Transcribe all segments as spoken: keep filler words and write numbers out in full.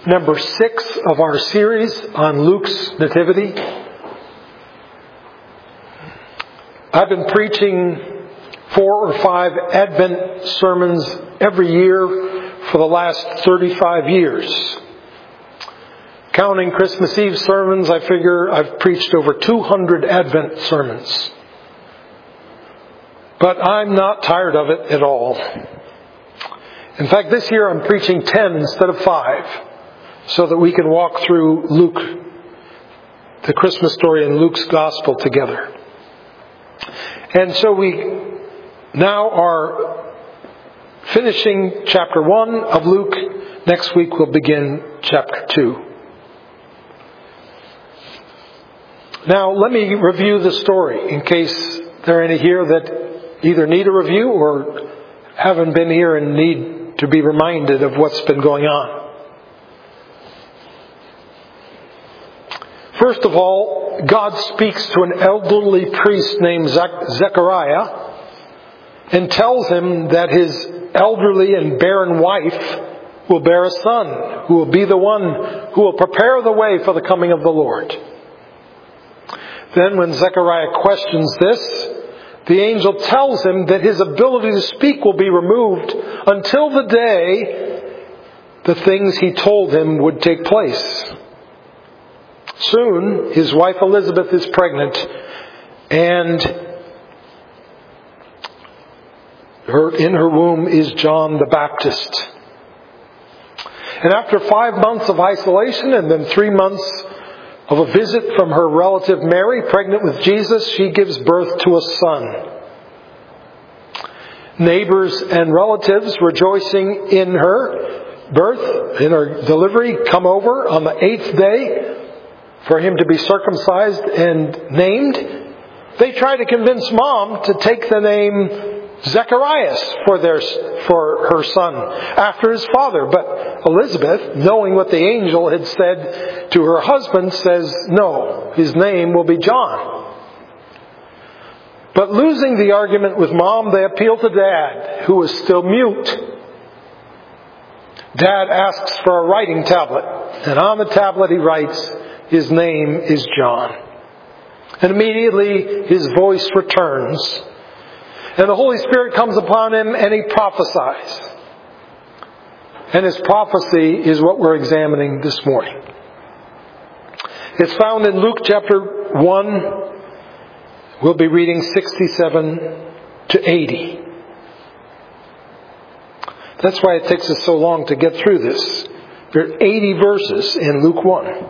number six of our series on Luke's Nativity. I've been preaching four or five Advent sermons every year for the last thirty-five years. Counting Christmas Eve sermons, I figure I've preached over two hundred Advent sermons. But I'm not tired of it at all. In fact, this year I'm preaching ten instead of five, so that we can walk through Luke, the Christmas story in Luke's Gospel together. And so we now are finishing chapter one of Luke. Next week we'll begin chapter two. Now let me review the story in case there are any here that either need a review or haven't been here and need to be reminded of what's been going on. First of all, God speaks to an elderly priest named Zechariah and tells him that his elderly and barren wife will bear a son who will be the one who will prepare the way for the coming of the Lord. Then when Zechariah questions this, the angel tells him that his ability to speak will be removed until the day the things he told him would take place. Soon, his wife Elizabeth is pregnant, and her, in her womb is John the Baptist. And after five months of isolation and then three months of a visit from her relative Mary, pregnant with Jesus, she gives birth to a son. Neighbors and relatives rejoicing in her birth, in her delivery, come over on the eighth day for him to be circumcised and named. They try to convince Mom to take the name Zacharias for their for her son after his father. But Elizabeth, knowing what the angel had said to her husband, says, no, his name will be John. But losing the argument with Mom, they appeal to Dad, who is still mute. Dad asks for a writing tablet, and on the tablet he writes, his name is John. And immediately his voice returns, and the Holy Spirit comes upon him, and he prophesies. And his prophecy is what we're examining this morning. It's found in Luke chapter one. We'll be reading sixty-seven to eighty. That's why it takes us so long to get through this. There are eighty verses in Luke one.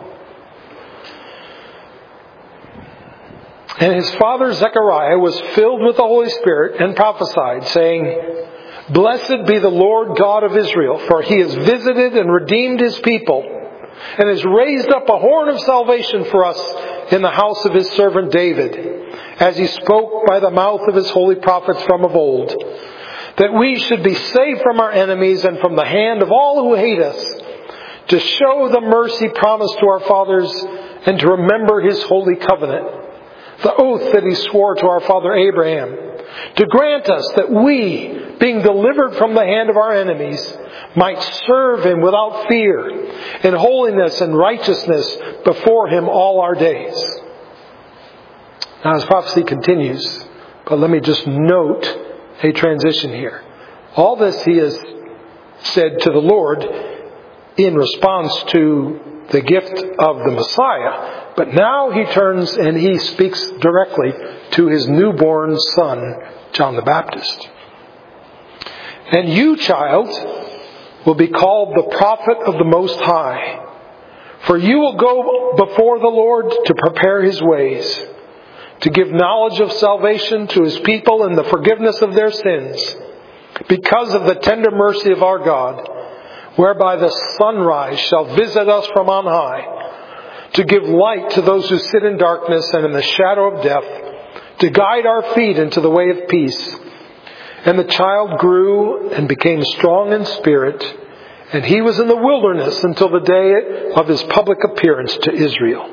And his father Zechariah was filled with the Holy Spirit and prophesied, saying, Blessed be the Lord God of Israel, for he has visited and redeemed his people, and has raised up a horn of salvation for us in the house of his servant David, as he spoke by the mouth of his holy prophets from of old, that we should be saved from our enemies and from the hand of all who hate us, to show the mercy promised to our fathers, and to remember his holy covenant, the oath that he swore to our father Abraham, to grant us that we, being delivered from the hand of our enemies, might serve him without fear, in holiness and righteousness before him all our days. Now his prophecy continues, but let me just note a transition here. All this he has said to the Lord in response to the gift of the Messiah, but now he turns and he speaks directly to his newborn son, John the Baptist. And you, child, will be called the prophet of the Most High, for you will go before the Lord to prepare his ways, to give knowledge of salvation to his people and the forgiveness of their sins, because of the tender mercy of our God, whereby the sunrise shall visit us from on high, to give light to those who sit in darkness and in the shadow of death, to guide our feet into the way of peace. And the child grew and became strong in spirit, and he was in the wilderness until the day of his public appearance to Israel.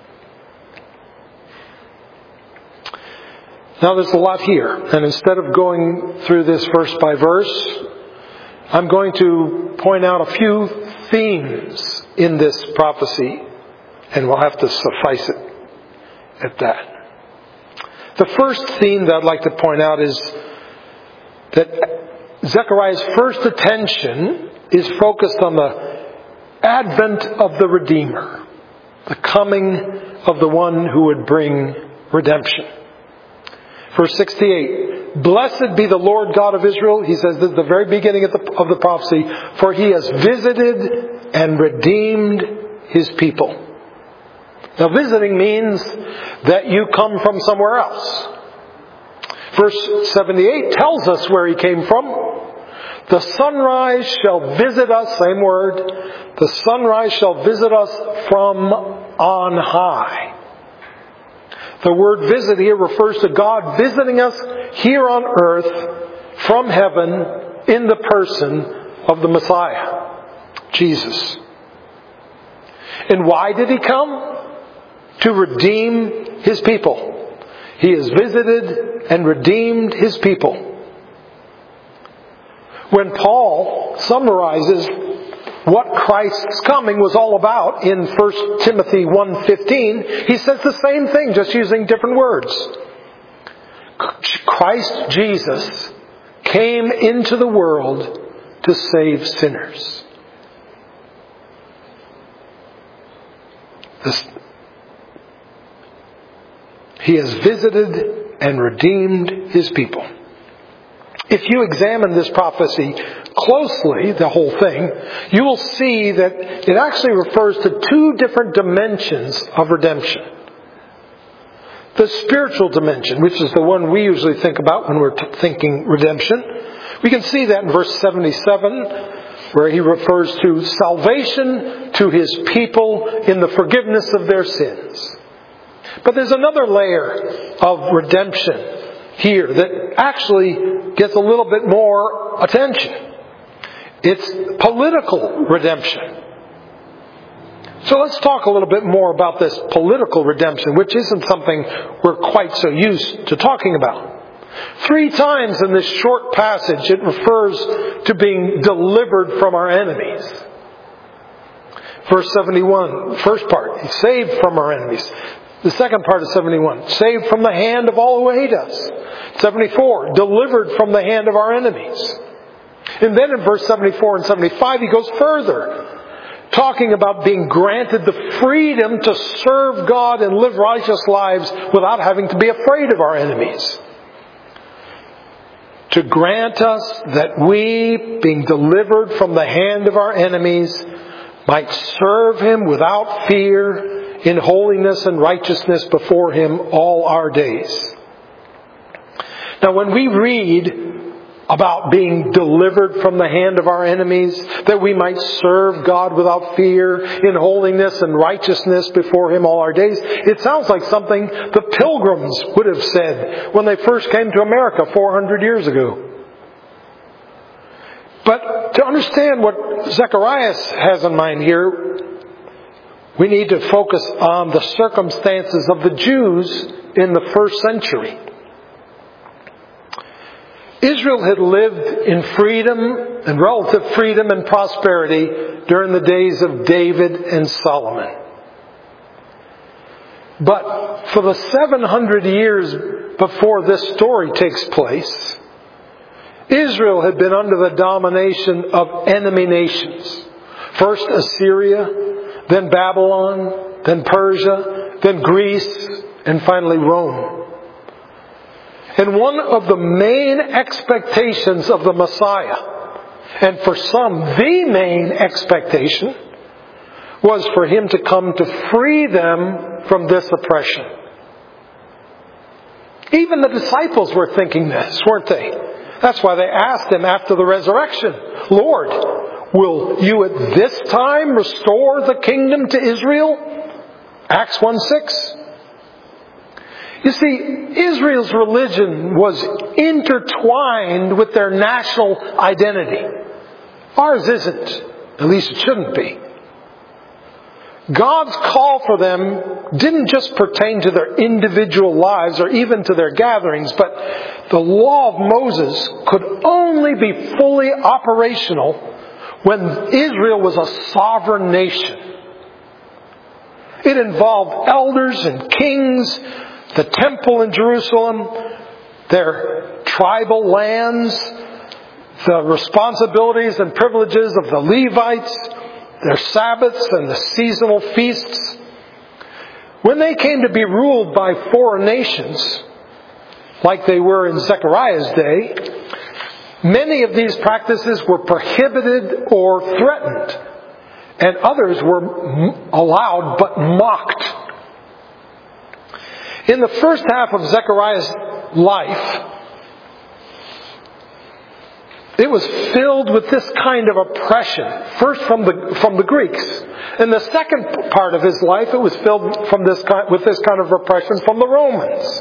Now there's a lot here, and instead of going through this verse by verse, I'm going to point out a few themes in this prophecy, and we'll have to suffice it at that. The first theme that I'd like to point out is that Zechariah's first attention is focused on the advent of the Redeemer, the coming of the one who would bring redemption. Verse sixty-eight, blessed be the Lord God of Israel, he says this at the very beginning of the, of the prophecy, for he has visited and redeemed his people. Now visiting means that you come from somewhere else. Verse seventy-eight tells us where he came from. The sunrise shall visit us, same word, the sunrise shall visit us from on high. The word visit here refers to God visiting us here on earth from heaven in the person of the Messiah, Jesus. And why did he come? To redeem his people. He has visited and redeemed his people. When Paul summarizes what Christ's coming was all about in First Timothy one fifteen, he says the same thing, just using different words. Christ Jesus came into the world to save sinners. This, he has visited and redeemed his people. If you examine this prophecy closely, the whole thing, you will see that it actually refers to two different dimensions of redemption. The spiritual dimension, which is the one we usually think about when we're t- thinking redemption. We can see that in verse seventy-seven, where he refers to salvation to his people in the forgiveness of their sins. But there's another layer of redemption here that actually gets a little bit more attention. It's political redemption. So let's talk a little bit more about this political redemption, which isn't something we're quite so used to talking about. Three times in this short passage it refers to being delivered from our enemies. Verse seventy-one, first part, he's saved from our enemies. The second part of seventy-one, saved from the hand of all who hate us. seventy-four, delivered from the hand of our enemies. And then in verse seventy-four and seventy-five, he goes further, talking about being granted the freedom to serve God and live righteous lives without having to be afraid of our enemies. To grant us that we, being delivered from the hand of our enemies, might serve him without fear, in holiness and righteousness before him all our days. Now when we read about being delivered from the hand of our enemies, that we might serve God without fear, in holiness and righteousness before him all our days, it sounds like something the Pilgrims would have said when they first came to America four hundred years ago. But to understand what Zechariah has in mind here, we need to focus on the circumstances of the Jews in the first century. Israel had lived in freedom and relative freedom and prosperity during the days of David and Solomon. But for the seven hundred years before this story takes place, Israel had been under the domination of enemy nations. First Assyria, then Babylon, then Persia, then Greece, and finally Rome. And one of the main expectations of the Messiah, and for some the main expectation, was for him to come to free them from this oppression. Even the disciples were thinking this, weren't they? That's why they asked him after the resurrection, Lord, will you at this time restore the kingdom to Israel? Acts one six. You see, Israel's religion was intertwined with their national identity. Ours isn't. At least it shouldn't be. God's call for them didn't just pertain to their individual lives or even to their gatherings, but the law of Moses could only be fully operational when Israel was a sovereign nation. It involved elders and kings, the temple in Jerusalem, their tribal lands, the responsibilities and privileges of the Levites, their Sabbaths and the seasonal feasts. When they came to be ruled by foreign nations, like they were in Zechariah's day, many of these practices were prohibited or threatened, and others were allowed but mocked. In the first half of Zechariah's life, it was filled with this kind of oppression, first from the from the Greeks. In the second part of his life, it was filled from this kind, with this kind of oppression from the Romans.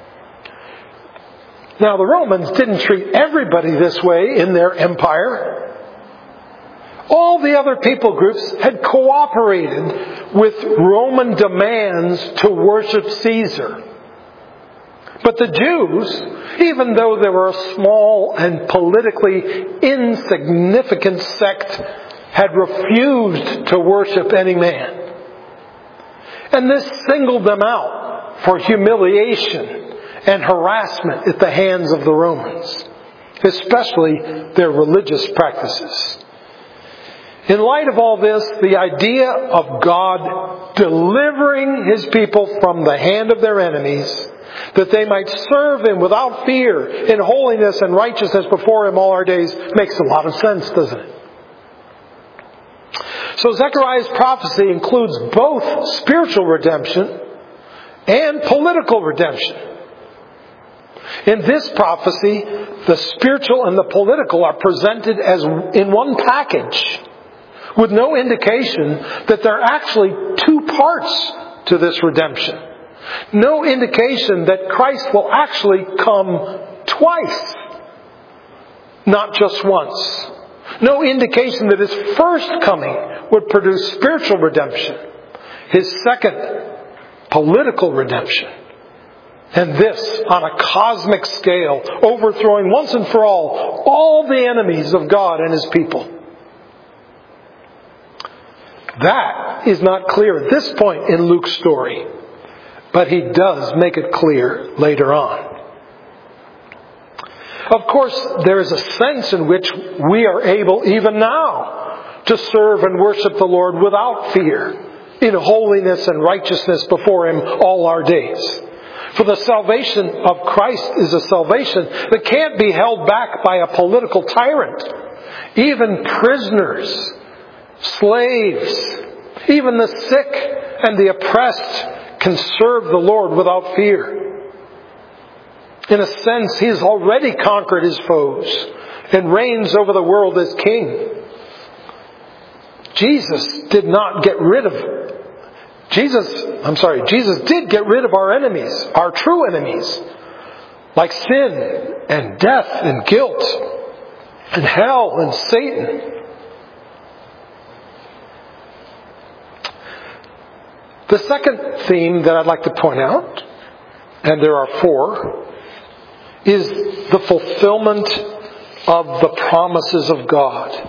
Now, the Romans didn't treat everybody this way in their empire. All the other people groups had cooperated with Roman demands to worship Caesar. But the Jews, even though they were a small and politically insignificant sect, had refused to worship any man. And this singled them out for humiliation and harassment at the hands of the Romans, especially their religious practices. In light of all this, the idea of God delivering His people from the hand of their enemies, that they might serve Him without fear, in holiness and righteousness before Him all our days, makes a lot of sense, doesn't it? So Zechariah's prophecy includes both spiritual redemption and political redemption. In this prophecy, the spiritual and the political are presented as in one package, with no indication that there are actually two parts to this redemption. No indication that Christ will actually come twice, not just once. No indication that His first coming would produce spiritual redemption. His second, political redemption. And this on a cosmic scale, overthrowing once and for all, all the enemies of God and His people. That is not clear at this point in Luke's story, but he does make it clear later on. Of course, there is a sense in which we are able even now to serve and worship the Lord without fear, in holiness and righteousness before Him all our days. For the salvation of Christ is a salvation that can't be held back by a political tyrant. Even prisoners, slaves, even the sick and the oppressed can serve the Lord without fear. In a sense, He has already conquered His foes and reigns over the world as King. Jesus did not get rid of Jesus, I'm sorry, Jesus did get rid of our enemies, our true enemies, like sin and death and guilt and hell and Satan. The second theme that I'd like to point out, and there are four, is the fulfillment of the promises of God.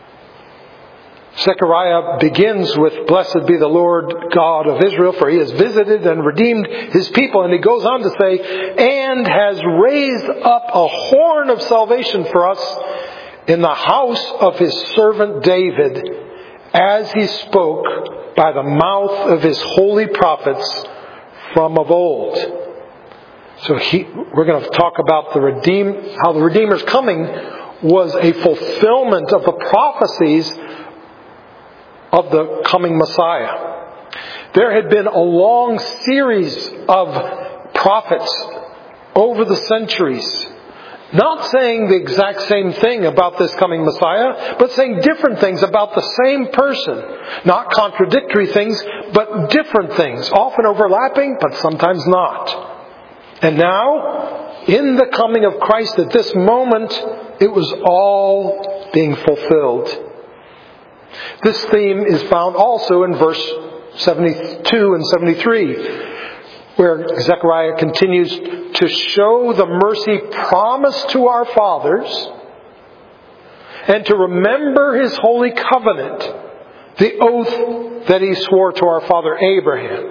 Zechariah begins with, "Blessed be the Lord God of Israel, for He has visited and redeemed His people." And he goes on to say, "and has raised up a horn of salvation for us in the house of His servant David, as He spoke by the mouth of His holy prophets from of old." So he, we're going to talk about the redeem, how the Redeemer's coming was a fulfillment of the prophecies of the coming Messiah. There had been a long series of prophets over the centuries, not saying the exact same thing about this coming Messiah, but saying different things about the same person. Not contradictory things, but different things, often overlapping, but sometimes not. And now, in the coming of Christ at this moment, it was all being fulfilled. This theme is found also in verse seventy-two and seventy-three, where Zechariah continues to show the mercy promised to our fathers and to remember His holy covenant, the oath that He swore to our father Abraham.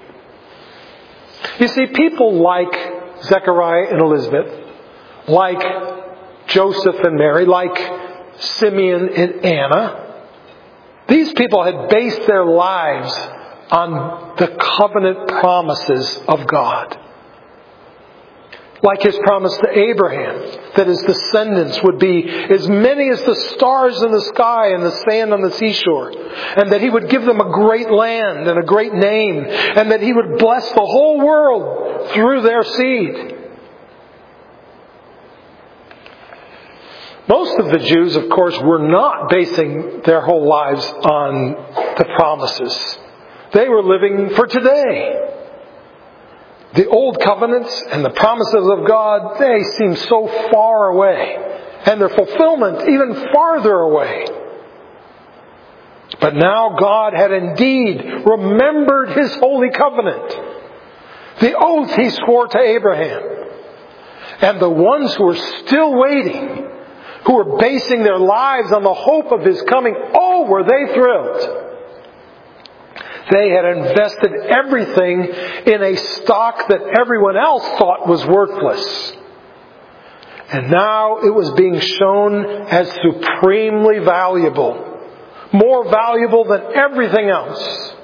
You see, people like Zechariah and Elizabeth, like Joseph and Mary, like Simeon and Anna, these people had based their lives on the covenant promises of God. Like His promise to Abraham, that his descendants would be as many as the stars in the sky and the sand on the seashore. And that He would give them a great land and a great name. And that He would bless the whole world through their seed. Most of the Jews, of course, were not basing their whole lives on the promises. They were living for today. The old covenants and the promises of God, they seem so far away. And their fulfillment even farther away. But now God had indeed remembered His holy covenant. The oath He swore to Abraham. And the ones who were still waiting, who were basing their lives on the hope of His coming, oh, were they thrilled. They had invested everything in a stock that everyone else thought was worthless. And now it was being shown as supremely valuable. More valuable than everything else.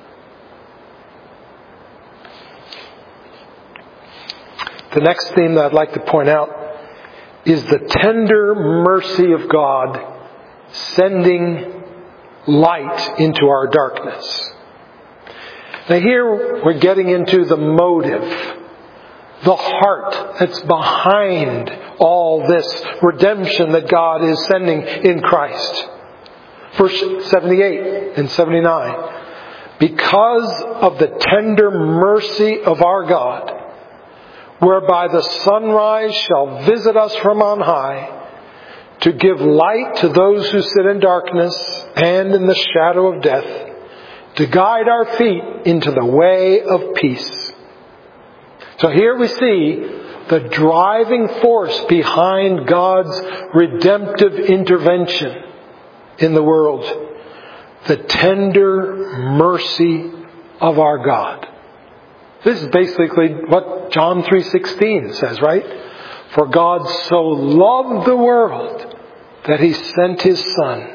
The next theme that I'd like to point out is the tender mercy of God sending light into our darkness. Now here we're getting into the motive, the heart that's behind all this redemption that God is sending in Christ. Verse seventy-eight and seventy-nine. Because of the tender mercy of our God, whereby the sunrise shall visit us from on high, to give light to those who sit in darkness and in the shadow of death, to guide our feet into the way of peace. So here we see the driving force behind God's redemptive intervention in the world. The tender mercy of our God. This is basically what John three sixteen says, right? For God so loved the world that He sent His Son.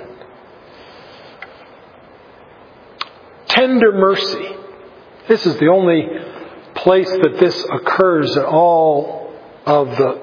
Tender mercy. This is the only place that this occurs in all of the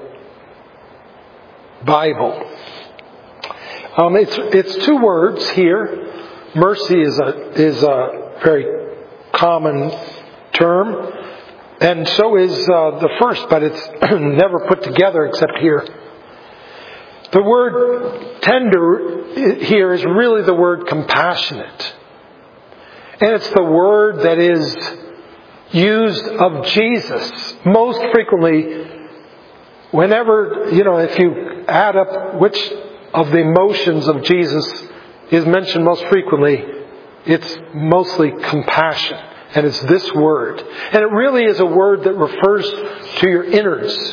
Bible. Um, it's it's two words here. Mercy is a is a very common term, and so is uh, the first, but it's never put together except here. The word tender here is really the word compassionate. And it's the word that is used of Jesus most frequently whenever, you know, if you add up which of the emotions of Jesus is mentioned most frequently, it's mostly compassion. And it's this word. And it really is a word that refers to your innards.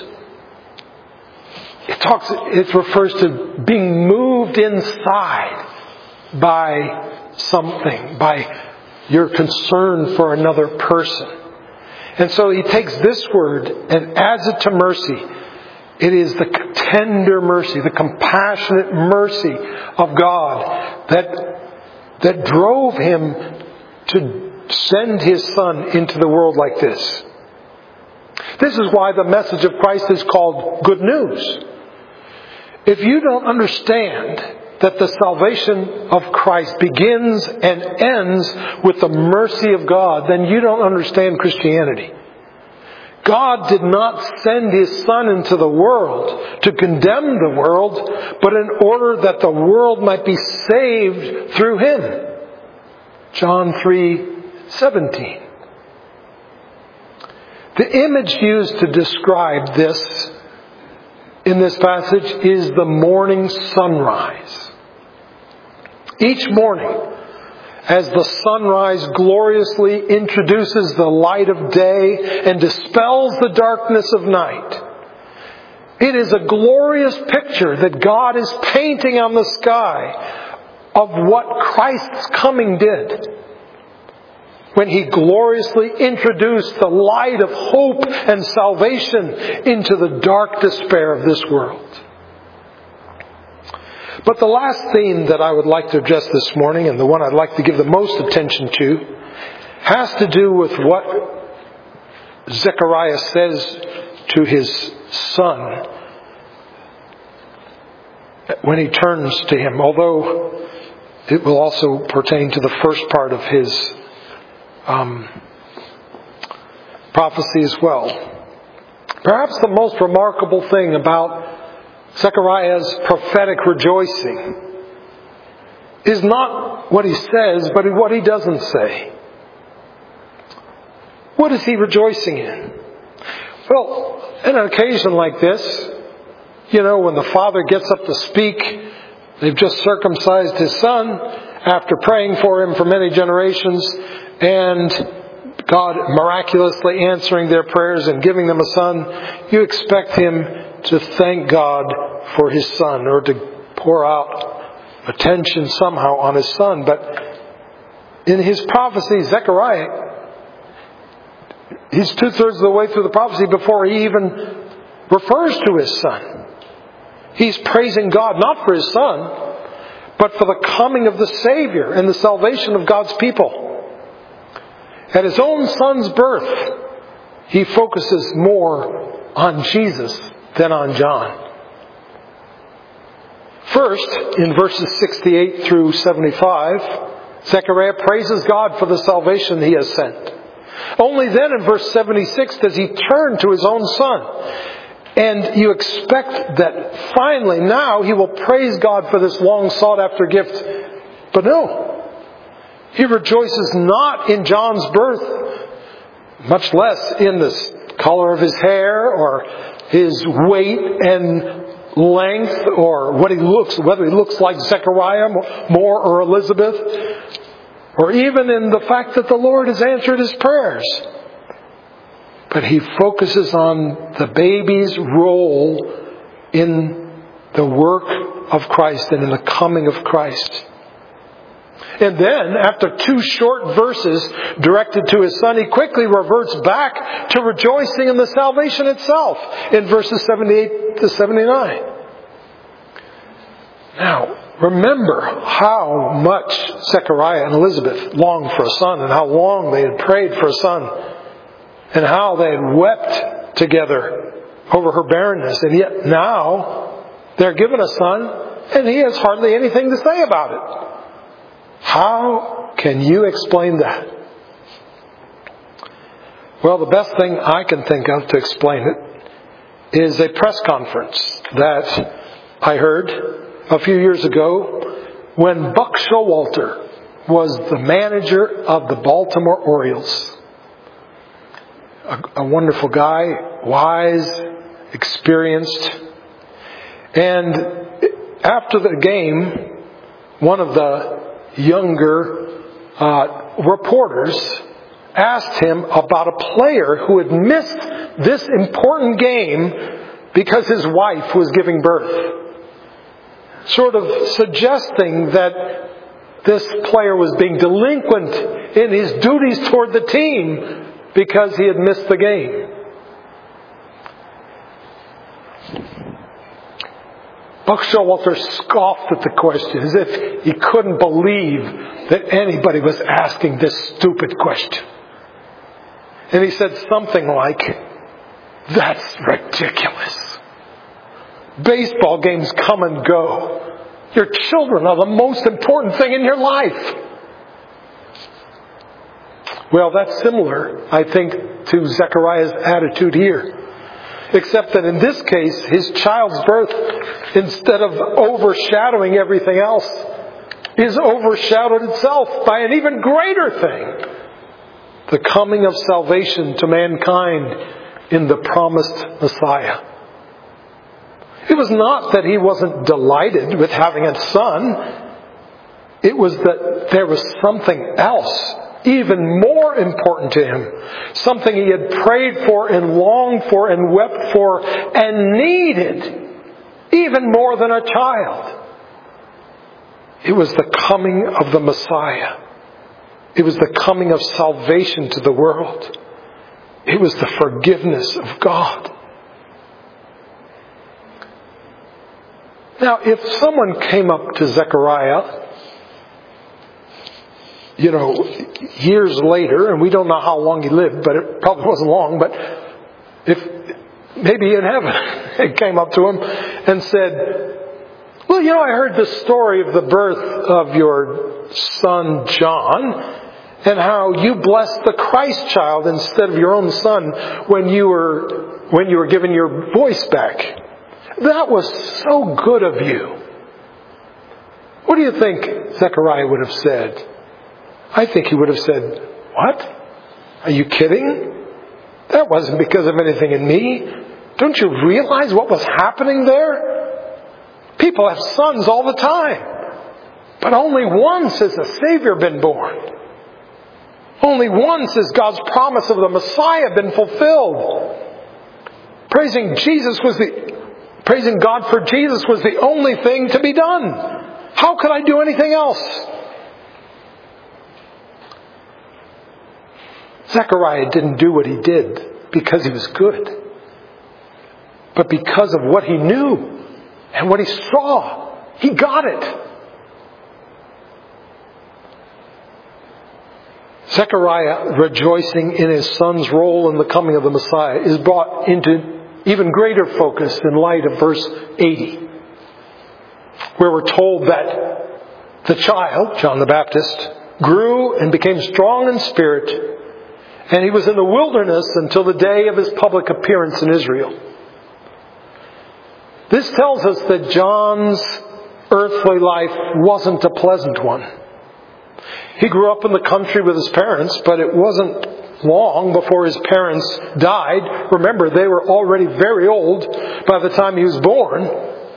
It talks, it refers to being moved inside by something, by your concern for another person. And so he takes this word and adds it to mercy. It is the tender mercy, the compassionate mercy of God that, that drove Him to send His Son into the world like this. This is why the message of Christ is called good news. If you don't understand that the salvation of Christ begins and ends with the mercy of God, then you don't understand Christianity. God did not send His Son into the world to condemn the world, but in order that the world might be saved through Him. John three seventeen. The image used to describe this in this passage is the morning sunrise. Each morning, as the sunrise gloriously introduces the light of day and dispels the darkness of night, It is a glorious picture that God is painting on the sky of what Christ's coming did, when He gloriously introduced the light of hope and salvation into the dark despair of this world. But the last theme that I would like to address this morning, and the one I'd like to give the most attention to, has to do with what Zechariah says to his son when he turns to him, although it will also pertain to the first part of his um, prophecy as well. Perhaps the most remarkable thing about Zechariah's prophetic rejoicing is not what he says, but what he doesn't say. What is he rejoicing in? Well, on an occasion like this, you know, when the father gets up to speak, they've just circumcised his son after praying for him for many generations, and God miraculously answering their prayers and giving them a son. You expect him to thank God for his son, or to pour out attention somehow on his son. But in his prophecy, Zechariah, he's two-thirds of the way through the prophecy before he even refers to his son. He's praising God not for his son, but for the coming of the Savior and the salvation of God's people. At his own son's birth, he focuses more on Jesus than on John. First, in verses sixty-eight through seventy-five, Zechariah praises God for the salvation He has sent. Only then in verse seventy-six does he turn to his own son. And you expect that finally now he will praise God for this long sought after gift. But no. He rejoices not in John's birth, much less in the color of his hair or his weight and length, or what he looks, whether he looks like Zechariah more or Elizabeth, or even in the fact that the Lord has answered his prayers. But he focuses on the baby's role in the work of Christ and in the coming of Christ. And then, after two short verses directed to his son, he quickly reverts back to rejoicing in the salvation itself in verses seventy-eight to seventy-nine. Now, remember how much Zechariah and Elizabeth longed for a son, and how long they had prayed for a son, and how they had wept together over her barrenness. And yet now they're given a son, and he has hardly anything to say about it. How can you explain that? Well, the best thing I can think of to explain it is a press conference that I heard a few years ago when Buck Showalter was the manager of the Baltimore Orioles. A, a wonderful guy, wise, experienced. And after the game, one of the younger uh, reporters asked him about a player who had missed this important game because his wife was giving birth, sort of suggesting that this player was being delinquent in his duties toward the team because he had missed the game. Buck Showalter scoffed at the question as if he couldn't believe that anybody was asking this stupid question. And he said something like, "That's ridiculous. Baseball games come and go. Your children are the most important thing in your life." Well, that's similar, I think, to Zechariah's attitude here. Except that in this case, his child's birth, instead of overshadowing everything else, is overshadowed itself by an even greater thing. The coming of salvation to mankind in the promised Messiah. It was not that he wasn't delighted with having a son. It was that there was something else even more important to him, something he had prayed for and longed for and wept for and needed even more than a child. It was the coming of the Messiah. It was the coming of salvation to the world. It was the forgiveness of God. Now, if someone came up to Zechariah, you know, years later, and we don't know how long he lived, but it probably wasn't long, but if maybe in heaven it came up to him and said, well, you know, I heard the story of the birth of your son John, and how you blessed the Christ child instead of your own son when you were when you were given your voice back. That was so good of you. What do you think Zechariah would have said? I think he would have said, what? Are you kidding? That wasn't because of anything in me. Don't you realize what was happening there? People have sons all the time. But only once has a Savior been born. Only once has God's promise of the Messiah been fulfilled. Praising Jesus was the, praising God for Jesus was the only thing to be done. How could I do anything else? Zechariah didn't do what he did because he was good, but because of what he knew and what he saw. He got it. Zechariah, rejoicing in his son's role in the coming of the Messiah, is brought into even greater focus in light of verse eighty, where we're told that the child, John the Baptist, grew and became strong in spirit, and he was in the wilderness until the day of his public appearance in Israel. This tells us that John's earthly life wasn't a pleasant one. He grew up in the country with his parents, but it wasn't long before his parents died. Remember, they were already very old by the time he was born.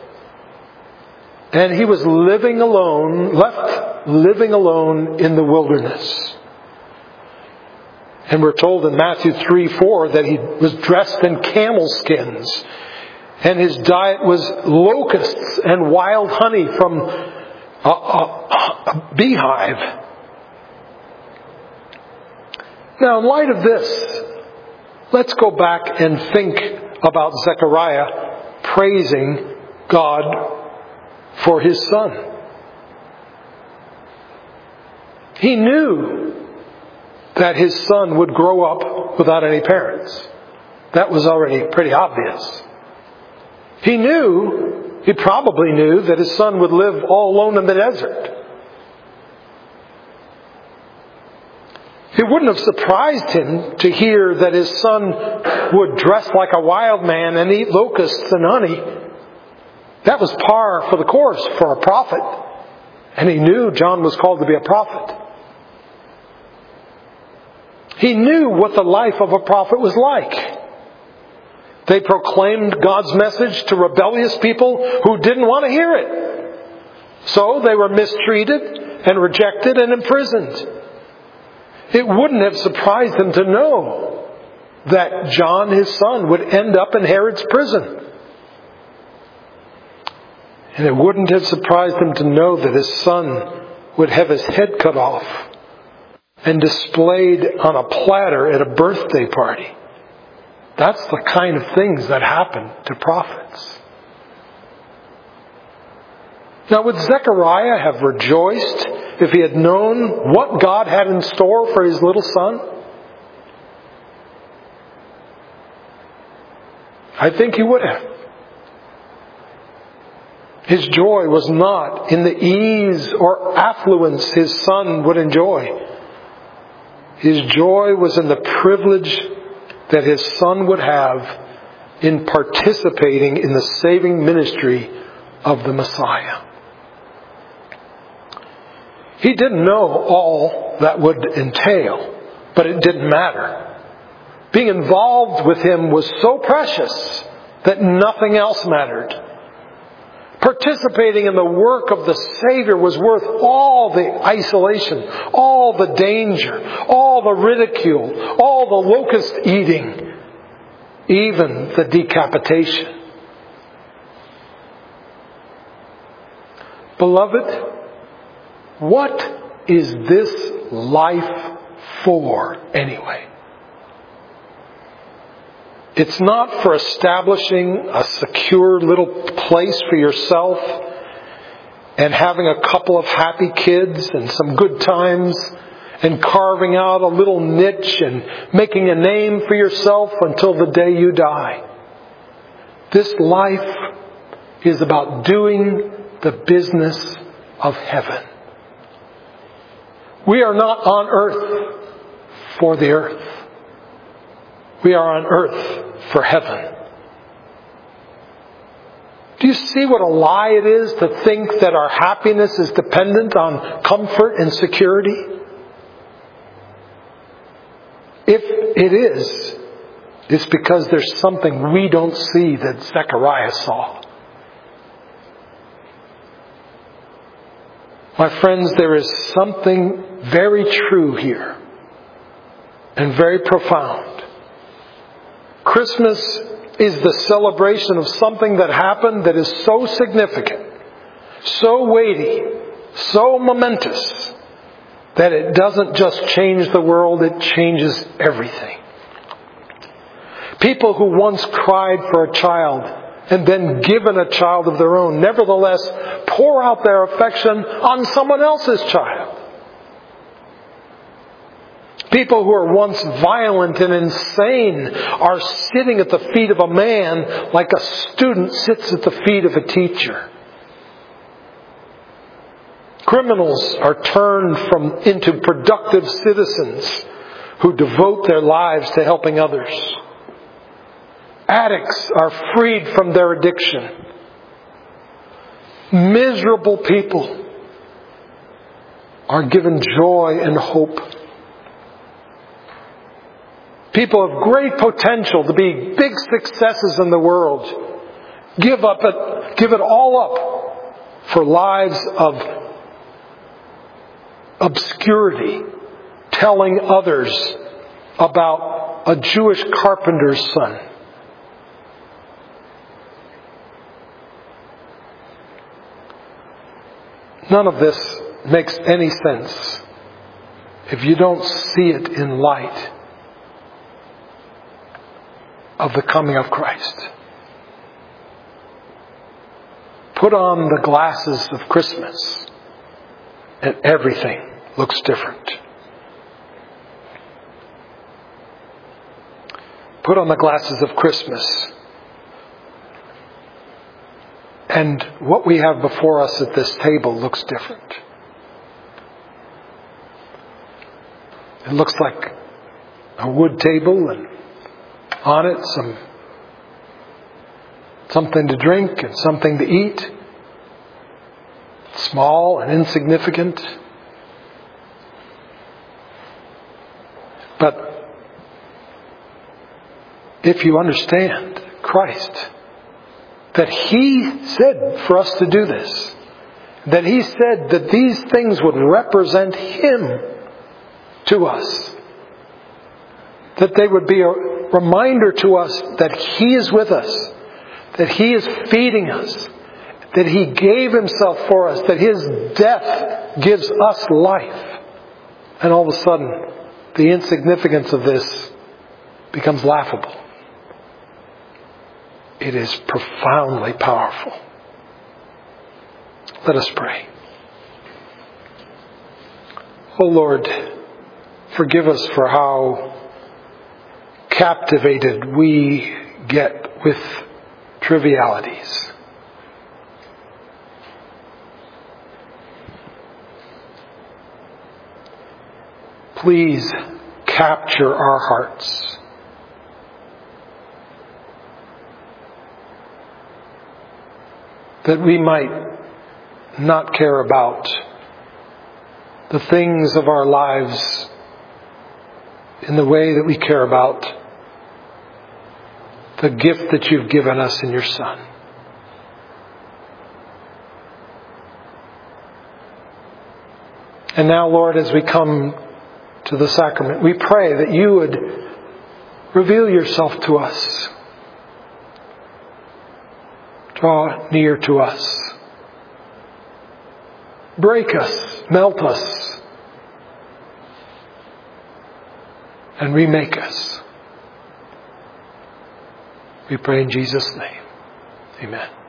And he was living alone, left living alone in the wilderness. And we're told in Matthew three four that he was dressed in camel skins. And his diet was locusts and wild honey from a, a, a beehive. Now, in light of this, let's go back and think about Zechariah praising God for his son. He knew that his son would grow up without any parents. That was already pretty obvious. He knew, he probably knew, that his son would live all alone in the desert. It wouldn't have surprised him to hear that his son would dress like a wild man and eat locusts and honey. That was par for the course for a prophet. And he knew John was called to be a prophet. He knew what the life of a prophet was like. They proclaimed God's message to rebellious people who didn't want to hear it. So they were mistreated and rejected and imprisoned. It wouldn't have surprised him to know that John, his son, would end up in Herod's prison. And it wouldn't have surprised him to know that his son would have his head cut off and displayed on a platter at a birthday party. That's the kind of things that happen to prophets. Now, would Zechariah have rejoiced if he had known what God had in store for his little son? I think he would have. His joy was not in the ease or affluence his son would enjoy. His joy was in the privilege that his son would have in participating in the saving ministry of the Messiah. He didn't know all that would entail, but it didn't matter. Being involved with him was so precious that nothing else mattered. Participating in the work of the Savior was worth all the isolation, all the danger, all the ridicule, all the locust eating, even the decapitation. Beloved, what is this life for anyway? It's not for establishing a secure little place for yourself and having a couple of happy kids and some good times and carving out a little niche and making a name for yourself until the day you die. This life is about doing the business of heaven. We are not on earth for the earth. We are on earth for heaven. Do you see what a lie it is to think that our happiness is dependent on comfort and security? If it is, it's because there's something we don't see that Zechariah saw. My friends, there is something very true here and very profound. Christmas is the celebration of something that happened that is so significant, so weighty, so momentous, that it doesn't just change the world, it changes everything. People who once cried for a child and then given a child of their own, nevertheless pour out their affection on someone else's child. People who are once violent and insane are sitting at the feet of a man like a student sits at the feet of a teacher. Criminals are turned from into productive citizens who devote their lives to helping others. Addicts are freed from their addiction. Miserable people are given joy and hope. People of great potential to be big successes in the world give up it, give it all up for lives of obscurity, telling others about a Jewish carpenter's son. None of this makes any sense if you don't see it in light of the coming of Christ. Put on the glasses of Christmas and everything looks different. Put on the glasses of Christmas and what we have before us at this table looks different. It looks like a wood table and on it some something to drink and something to eat. Small and insignificant. But if you understand Christ, that He said for us to do this, that He said that these things would represent Him to us, that they would be a reminder to us that He is with us, that He is feeding us, that He gave Himself for us, that His death gives us life. And all of a sudden, the insignificance of this becomes laughable. It is profoundly powerful. Let us pray. Oh Lord, forgive us for how captivated we get with trivialities. Please capture our hearts. That we might not care about the things of our lives in the way that we care about the gift that you've given us in your Son. And now, Lord, as we come to the sacrament, we pray that you would reveal yourself to us. Draw near to us. Break us, melt us, and remake us. We pray in Jesus' name. Amen.